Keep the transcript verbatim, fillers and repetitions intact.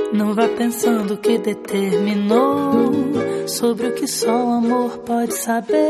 Não vá pensando que determinou sobre o que só o amor pode saber.